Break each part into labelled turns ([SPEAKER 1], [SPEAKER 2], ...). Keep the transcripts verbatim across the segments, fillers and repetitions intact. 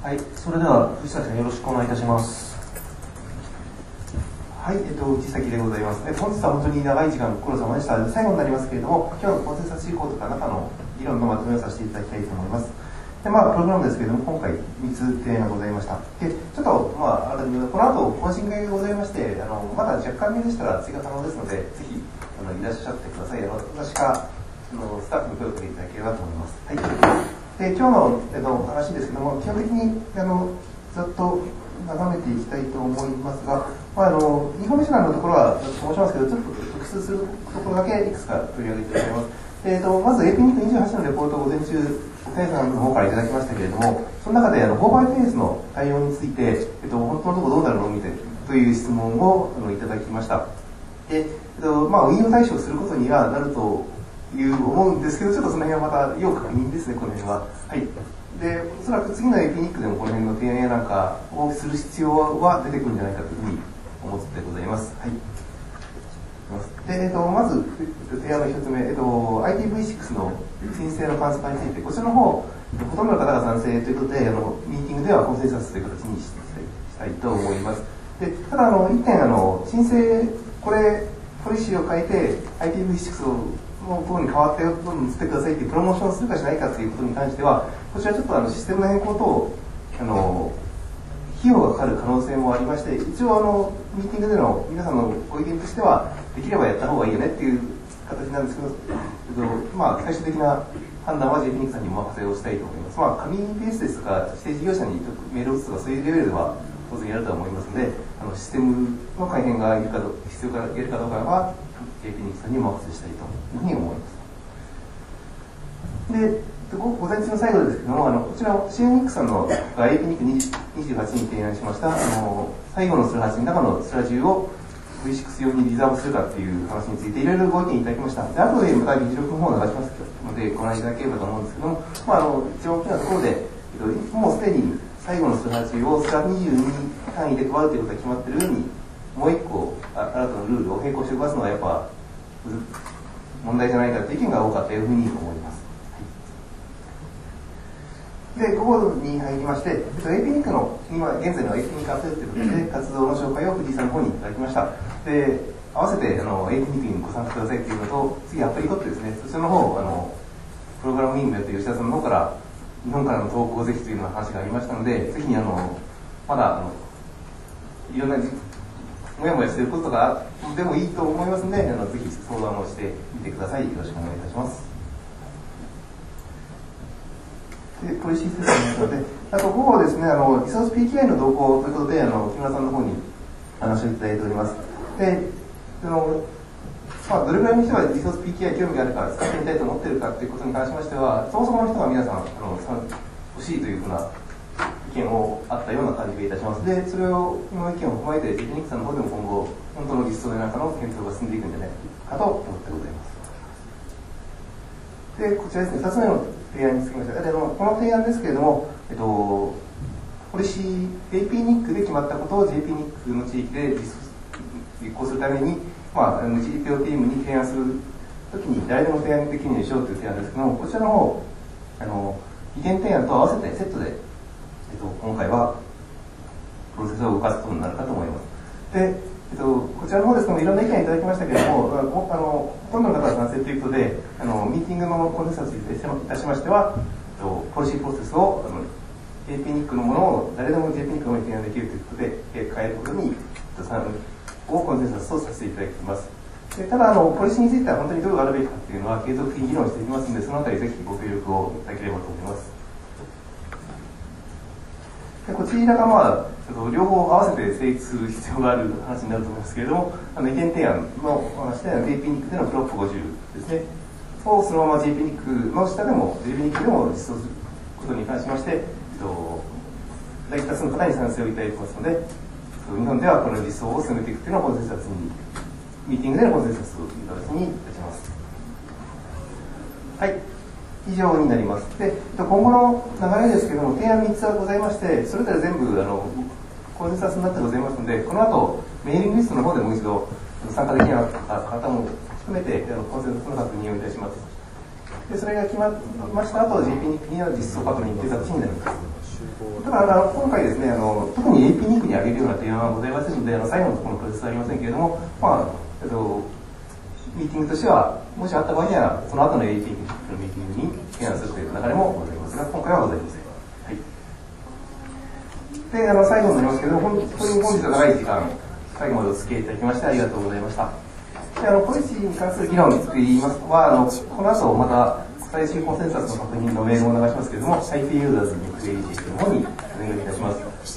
[SPEAKER 1] はい、それでは藤崎さんよろしくお願いいたします。
[SPEAKER 2] はい、えっと、藤崎でございます。え本日は本当に長い時間ご苦労様でした。最後になりますけれども、今日のコンセンサス思考とか中の議論のまとめをさせていただきたいと思います。で、まあ、プログラムですけれども、今回みっつ提案がございました。で、ちょっと、まあ、あのこの後、懇親会がございまして、あのまだ若干目でしたら追加可能ですので、ぜひあのいらっしゃってください。あの私かあのスタッフに声をかけていただければと思います。はい。で、今日の、えっと、話ですけども、基本的にあのざっと眺めていきたいと思いますが、まあ、あのインフォメーショナルのところは申しますけど、ちょっと特筆するところだけいくつか取り上げていただきます。えー、とまず エーピーニックにじゅうはち のレポートを午前中、大さんの方からいただきましたけれども、その中であの購買フェーズの対応について、えっと、本当のところどうなるのみたいなという質問をあのいただきました。で、えっとまあ、運用対象することにはなるという思うんですけど、ちょっとその辺はまた要確認ですね、この辺は。はい。で、おそらく次の エーピーニックでもこの辺の提案やなんかをする必要は出てくるんじゃないかというふうに思ってございます。はい。でえっと、まず提案の一つ目、えっと、アイティーブイシックス の申請の簡素化について、こちらの方、ほとんどの方が賛成ということで、あのミーティングではコンセンサスという形にしたいと思います。でただあの、一点あの、申請、これ、ポリシーを変えて、アイティーブイシックス の方に変わったよと移ってくださいというプロモーションをするかしないかということに関しては、こちらちょっとあのシステムの変更等、あの費用がかかる可能性もありまして、一応あのミーティングでの皆さんのご意見としては、できればやった方がいいよねっていう形なんですけど、えっとまあ、最終的な判断は ジェイピーニック さんにお任せをしたいと思います。まあ、紙ベースですとか、指定事業者にメールを打つとか、そういうレベルでは当然やると思いますので、あのシステムの改変がいるかど必要かいるかどうかは、ジェイピーニック さんにお任せしたいというふうに思います。で午前中の最後ですけども、あのこちら、シェーニックさんの エーピーニックにじゅうはち に提案しました、あの最後のスラはちの中のスラじゅうを ブイシックス 用にリザーブするかという話について、いろいろご意見いただきました。で後でまた議事録の方を流しますので、ご覧いただければと思うんですけども、まあ、あの一番大きなところで、えっと、もうすでに最後のスラはちをスラにじゅうに単位で配るということが決まっているように、もう一個、新たなルールを並行して動かすのはやっぱ問題じゃないかという意見が多かったというふうに思います。で、午後に入りまして、エーピーニック の、今現在の エーピーニック アップデートということで、活動の紹介を藤井さんの方にいただきました。で、合わせてあの エーピーニック にご参加くださいというのと、次、アプリコットですね、そちらの方、あのプログラム委員もやって吉田さんの方から、日本からの投稿をぜひというような話がありましたので、ぜひあのまだあのいろんなもやもやしていることとかでもいいと思いますので、あのぜひ相談をしてみてください。よろしくお願いいたします。でポリシー説明なので、あと午後ですね、あのリソース ピーティーアイ の動向ということで、あの木村さんの方に話をいただいております。で、あのまあ、どれぐらいの人がリソース ピーティーアイ 興味があるか、使ってみたいと思っているかということに関しましては、そもそもの人が皆さん、あの欲しいというふうな意見をあったような感じがいたします。で、それを、この意見を踏まえて、ジェイピーニックさんの方でも今後、本当の実装でなんかの検討が進んでいくんじゃないかと思ってございます。で、こちらですね、ふたつめの提案につきまして、であのこの提案ですけれども、えっと、ポリシー、エーピーニック で決まったことを ジェイピーニック の地域で実行するために、まあ、ジーピーオー チームに提案するときに誰でも提案できるようにしようという提案ですけども、こちらの方、あの意見提案と合わせてセットで、えっと、今回はプロセスを動かすことになるかと思います。で、えっと、こちらの方ですけども、いろんな意見いただきましたけれども、あのあのほとんどの方が賛成ということで、あのミーティングのコンセンサスにいたしましては、えっと、ポリシープロセスをあの エーピーニック のものを誰でも ジェイピーニック の方に提案できるということで、変えることに、えっと、さんをコンセンサスとさせていただきます。でただあの、ポリシーについては本当にどうあるべきかというのは継続的に議論していきますので、そのあたりぜひご協力をいただければと思います。でこちらが、まあ、両方合わせて成立する必要がある話になると思いますけれども、あの意見提案の話で ジェイピーニック でのプロップごじゅうですね、をそのまま ジェイピーニック の下でも ジェイピーニック でも実装することに関しまして、えっと、大多数の方に賛成をいただいてますので、日本ではこの実装を進めていくというのをコンセンサスに、ミーティングでのコンセンサスという形にいたします。はい。以上になります。で、今後の流れですけれども、提案みっつはございまして、それぞれ全部あのコンセンサスになってございますので、この後、メーリングリストの方でもう一度参加できなかった方も含めて、あのコンセンサスの確認をいたします。で、それが決まりました後、ジェイピーニック には実装確認という形になります。 ただあの今回ですねあの、特に エーピー ニックに上げるような提案はございませんので、あの最後のところのプロセスはありませんけれども、まあえっと、ミーティングとしては、もしあった場合には、その後の エーピー ニックのミーティングに提案するという流れもございますが、今回はございません。はい、であの最後になりますけれども、本当に本日は長い時間、最後までお付き合いいただきましてありがとうございました。であのポリシーに関する議論といいますは、あのこの後また最新コンセンサスの確認のメールを流しますけれども、アイピー ユーザーズにクエリティというものにお願いいたします。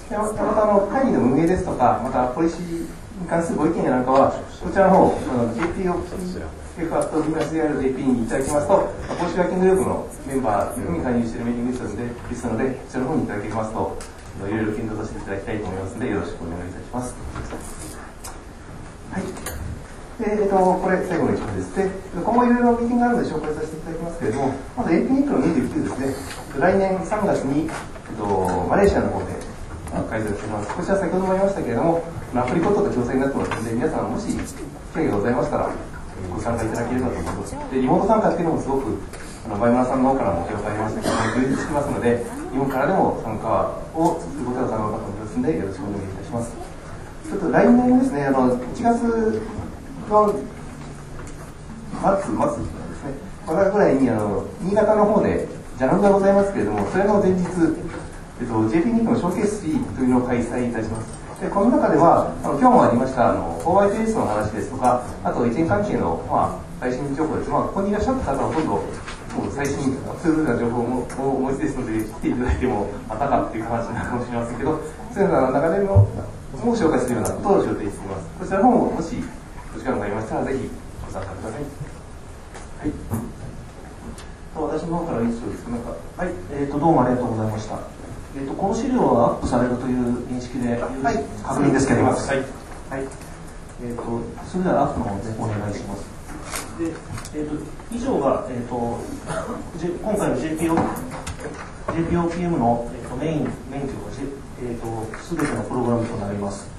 [SPEAKER 2] でまた、またあの会議の運営ですとか、またポリシーに関するご意見やなんかは、こちらの方、ジェーピーオーエフアットビーマスジェーアールジェーピー にいただきますと、公式ワーキンググループのメンバーに加入しているメールリストで、リストなので、こちらの方にいただけますと、いろいろ検討させていただきたいと思いますので、よろしくお願いいたします。はい。で、えっと、これ、最後の一文です。で、今後いろいろミーティングがあるので紹介させていただきますけれども、まず エーピー ニックのにじゅうきゅうですね、来年さんがつに、えっと、マレーシアの方で開催しています。こちら先ほども言いましたけれども、アプリコットと共催になってますので、皆さんもし機会がございましたら、ご参加いただければと思います。で、リモート参加っていうのもすごく、あの、バイマナさんの方からも評価ありましたけど、充実してますので、日本からでも参加をすることが可能かと思いますので、よろしくお願いいたします。ちょっと来年ですね、あの、いちがつの末、末ですね、まだぐらいに、あの、新潟の方で、ジャナルがございますけれども、それの前日、えっと、ジェーピー ニックのショーケーススリーというのを開催いたします。でこの中では、あの今日もありましたあの購買提出の話ですとか、あと一円関係の、まあ、最新情報です。まあ、ここにいらっしゃった方はほとんど、もう最新、ツールな情報もお持ちですので、来ていただいても、またかっていう話になるかもしれませんけど、そういうような中での、も紹介するようなことを予定しています。こちらの方も、もし、お時間がありましたら、ぜひご参加ください。はい。
[SPEAKER 1] 私の方から以上です。なんか、はい、えっ、ー、と、どうもありがとうございました。えー、とこの資料はアップされるという認識で、はい、確認ですけれども、はいはいえー、とそれではアップの方でお願いします。でえー、と以上が、えー、と今回の ジェーピーオー ジェーピーオーピーエム の、えー、とメイン、メインというか、えー、と全てのプログラムとなります。